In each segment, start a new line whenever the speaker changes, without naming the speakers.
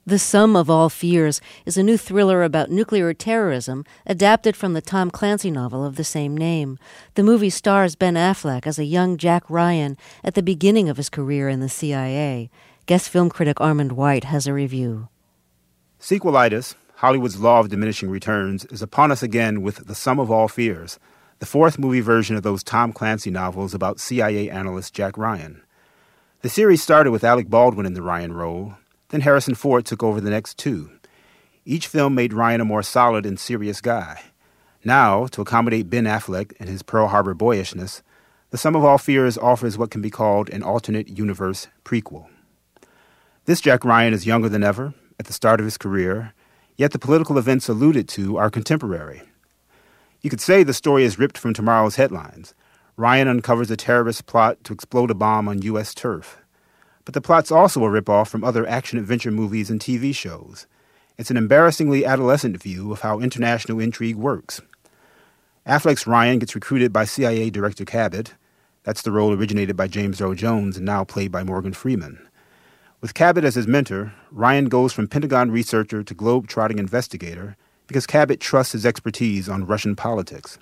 The Sum of All Fears is a new thriller about nuclear terrorism adapted from the Tom Clancy novel of the same name. The movie stars Ben Affleck as a young Jack Ryan at the beginning of his career in the CIA. Guest film critic Armand White has a review.
Sequelitis, Hollywood's law of diminishing returns, is upon us again with The Sum of All Fears, the fourth movie version of those Tom Clancy novels about CIA analyst Jack Ryan. The series started with Alec Baldwin in the Ryan role. Then Harrison Ford took over the next two. Each film made Ryan a more solid and serious guy. Now, to accommodate Ben Affleck and his Pearl Harbor boyishness, The Sum of All Fears offers what can be called an alternate universe prequel. This Jack Ryan is younger than ever, at the start of his career, yet the political events alluded to are contemporary. You could say the story is ripped from tomorrow's headlines. Ryan uncovers a terrorist plot to explode a bomb on U.S. turf. But the plot's also a ripoff from other action-adventure movies and TV shows. It's an embarrassingly adolescent view of how international intrigue works. Affleck's Ryan gets recruited by CIA Director Cabot. That's the role originated by James Earl Jones and now played by Morgan Freeman. With Cabot as his mentor, Ryan goes from Pentagon researcher to globe-trotting investigator because Cabot trusts his expertise on Russian politics.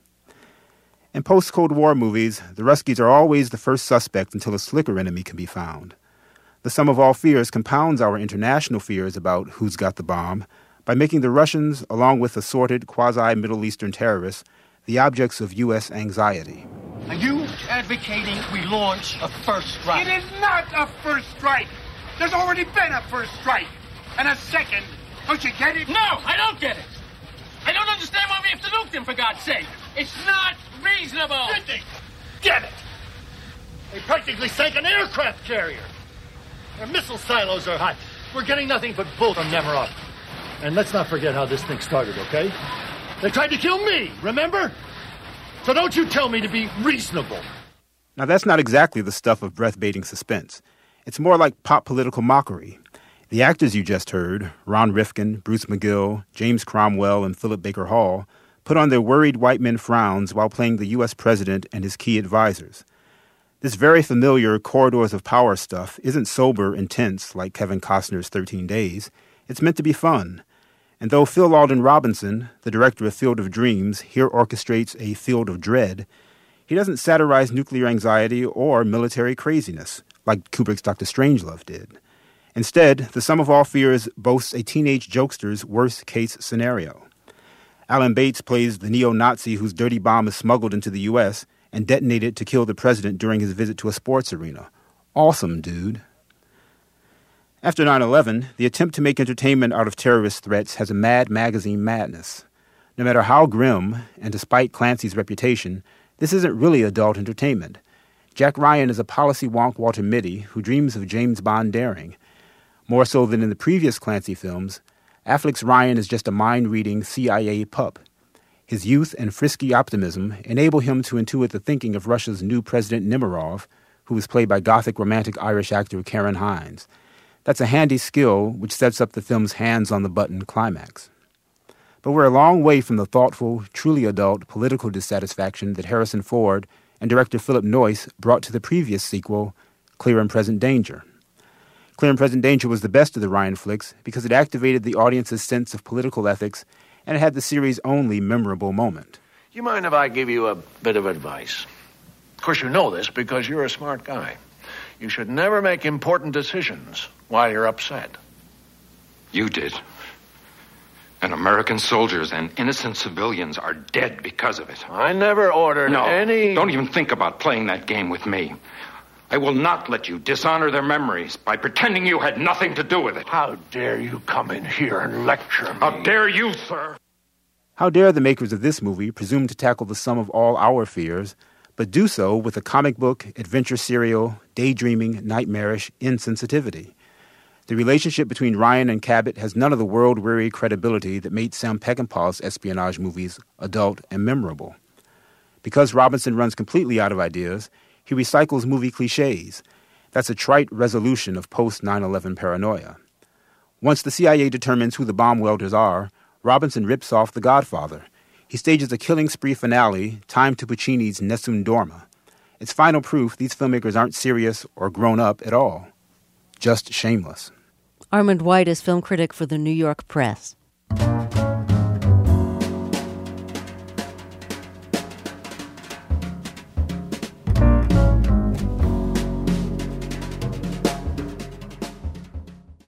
In post-Cold War movies, the Ruskies are always the first suspect until a slicker enemy can be found. The Sum of All Fears compounds our international fears about who's got the bomb by making the Russians, along with assorted quasi-Middle Eastern terrorists, the objects of U.S. anxiety.
Are you advocating we launch a first strike?
It is not a first strike. There's already been a first strike. And a second. Don't you get it?
No, I don't get it. I don't understand why we have to nuke them, for God's sake. It's not reasonable.
Get it.
They practically sank an aircraft carrier. Our missile silos are hot. We're getting nothing but bull from Nemiroff. And let's not forget how this thing started, okay? They tried to kill me, remember? So don't you tell me to be reasonable.
Now, that's not exactly the stuff of breath-baiting suspense. It's more like pop political mockery. The actors you just heard, Ron Rifkin, Bruce McGill, James Cromwell, and Philip Baker Hall, put on their worried white men frowns while playing the U.S. president and his key advisors. This very familiar corridors of power stuff isn't sober and tense like Kevin Costner's 13 Days. It's meant to be fun. And though Phil Alden Robinson, the director of Field of Dreams, here orchestrates a Field of Dread, he doesn't satirize nuclear anxiety or military craziness like Kubrick's Dr. Strangelove did. Instead, The Sum of All Fears boasts a teenage jokester's worst-case scenario. Alan Bates plays the neo-Nazi whose dirty bomb is smuggled into the U.S., and detonated to kill the president during his visit to a sports arena. Awesome, dude. After 9/11, the attempt to make entertainment out of terrorist threats has a Mad Magazine madness. No matter how grim, and despite Clancy's reputation, this isn't really adult entertainment. Jack Ryan is a policy wonk Walter Mitty who dreams of James Bond daring. More so than in the previous Clancy films, Affleck's Ryan is just a mind-reading CIA pup. His youth and frisky optimism enable him to intuit the thinking of Russia's new President Nemiroff, who was played by Gothic romantic Irish actor Karen Hines. That's a handy skill which sets up the film's hands-on-the-button climax. But we're a long way from the thoughtful, truly adult political dissatisfaction that Harrison Ford and director Philip Noyce brought to the previous sequel, Clear and Present Danger. Clear and Present Danger was the best of the Ryan flicks because it activated the audience's sense of political ethics and it had the series' only memorable moment.
You mind if I give you a bit of advice? Of course, you know this because you're a smart guy. You should never make important decisions while you're upset.
You did. And American soldiers and innocent civilians are dead because of it.
I never ordered any...
No, don't even think about playing that game with me. I will not let you dishonor their memories by pretending you had nothing to do with it.
How dare you come in here and lecture me?
How dare you, sir?
How dare the makers of this movie presume to tackle the sum of all our fears, but do so with a comic book, adventure serial, daydreaming, nightmarish insensitivity. The relationship between Ryan and Cabot has none of the world-weary credibility that made Sam Peckinpah's espionage movies adult and memorable. Because Robinson runs completely out of ideas, he recycles movie cliches. That's a trite resolution of post-9/11 paranoia. Once the CIA determines who the bomb welders are, Robinson rips off The Godfather. He stages a killing spree finale timed to Puccini's Nessun Dorma. It's final proof these filmmakers aren't serious or grown up at all. Just shameless.
Armand White is film critic for the New York Press.